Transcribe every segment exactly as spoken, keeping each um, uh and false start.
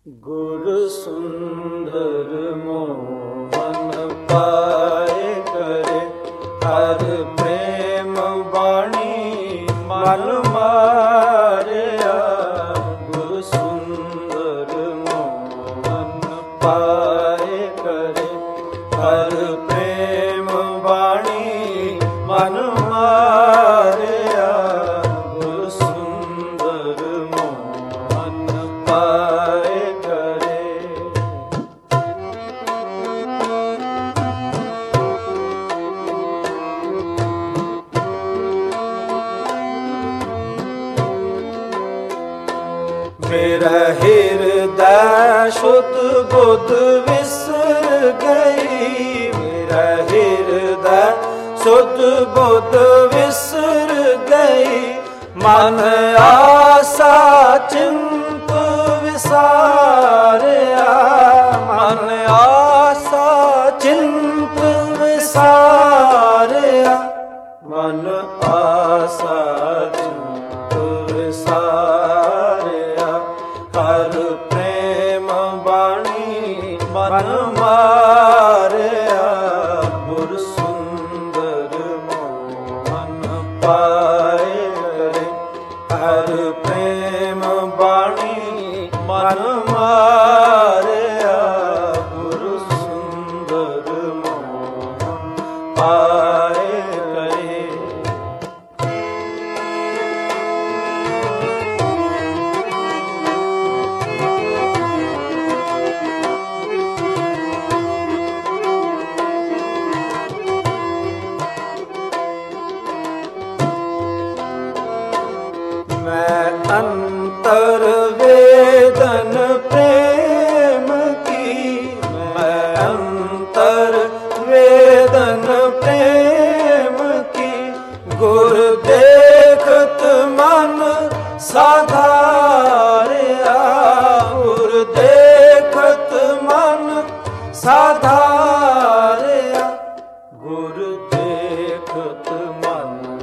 ਗੁਰ ਸੁੰਦਰ ਮੋਹਨ ਪਾਏ ਕਰੇ, ਹਰ ਪ੍ਰੇਮ ਬਾਣੀ ਮਨ ਮਾਰਿਆ। ਗੁਰ ਸੁੰਦਰ ਮੋਹਨ ਪਾਏ ਕਰੇ, ਹਰ ਪ੍ਰੇਮ ਬਾਣੀ ਮਨ ਮਾਰਿਆ। ਗੁਰ ਸੁੰਦਰ ਮੋਹਨ ਪਾਏ ਮੇਰਾ ਹਿਰਦੈ ਸ਼ੁੱਧ ਬੁੱਧ ਵਿਸਰ ਗਈ। ਮੇਰਾ ਹਿਰਦੈ ਸ਼ੁੱਧ ਬੁੱਧ ਵਿਸਰ ਗਈ। ਮਨ ਆਸਾ ਚਿੰਤ ਵਿਸਾਰਿਆ। ਮਨ ਆਸਾ ਚਿੰਤ ਵਿਸਾਰਿਆ। ਮਨ ਆਸਾ ਚਿੰਤ ਵਿਸਾਰਿਆ। ਹਰ ਪ੍ਰੇਮ ਬਾਣੀ ਮਨ ਮਾਰਿਆ। ਗੁਰ ਸੁੰਦਰ ਮੋਹਨ ਪਾਏ ਕਰੇ, ਹਰ ਪ੍ਰੇਮ ਬਾਣੀ ਮਨ ਮਾਰਿਆ। ਗੁਰ ਸੁੰਦਰ ਮੋਹਨ ਪਾਏ ਕਰੇ। ਮੈਂ ਅੰਤਰ ਵੇਦਨ ਪ੍ਰੇਮ ਕੀ। ਮੈਂ ਅੰਤਰ ਵੇਦਨ ਪ੍ਰੇਮ ਕੀ। ਗੁਰ ਦੇਖਤ ਮਨ ਸਾਧਾਰਿਆ। ਗੁਰ ਦੇਖਤ ਮਨ ਸਾਧਾਰਿਆ। ਗੁਰ ਦੇਖਤ ਮਨ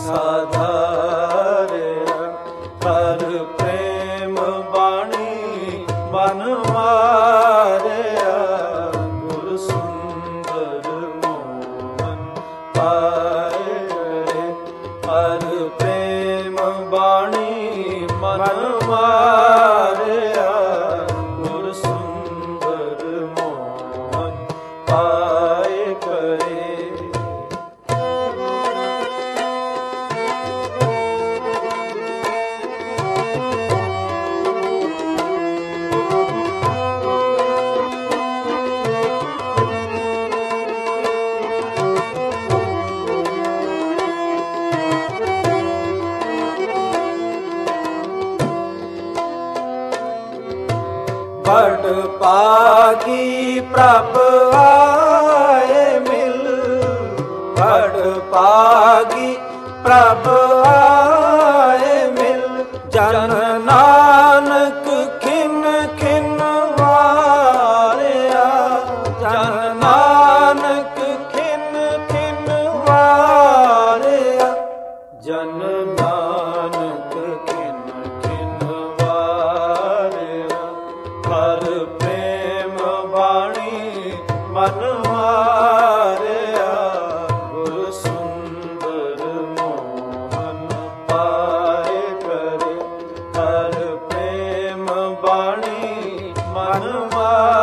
ਸਾਧਾਰਿਆ। ਹਰ ਪ੍ਰੇਮ ਬਾਣੀ ਮਨ ਮਾਰਿਆ। ਗੁਰ ਸੁੰਦਰ ਮੋਹਨ ਪਾਏ ਕਰੇ, ਹਰ ਪ੍ਰੇਮ ਬਾਣੀ ਮਨ ਮਾਰਿਆ। ਗੁਰ ਸੁੰਦਰ ਮੋਹਨ ਪਾਏ ਕਰੇ। ਬੜ ਪਾਗੀ ਪ੍ਰਭ ਆਏ ਮਿਲ। ਬੜ ਪਾਗੀ ਪ੍ਰਭ ਆਏ ਮਿਲ। ਜਨ ਨਾਨਕ ਖਿਨ ਖਿਨ ਵਾਰਿਆ। ਜਨ ਨਾਨਕ ਖਿਨ ਖਿਨ ਵਾਰਿਆ। ਜਨ ਨਾਨਕ ਖਿਨ ਖਿਨ ਵਾਰਿਆ। ਹਰ ਪ੍ਰੇਮ ਬਾਣੀ ਮਨ ਮਾਰਿਆ। ਗੁਰ ਸੁੰਦਰ ਮੋਹਨ ਪਾਏ ਕਰੇ, ਹਰ ਪ੍ਰੇਮ ਬਾਣੀ ਮਨ ਮਾਰਿਆ।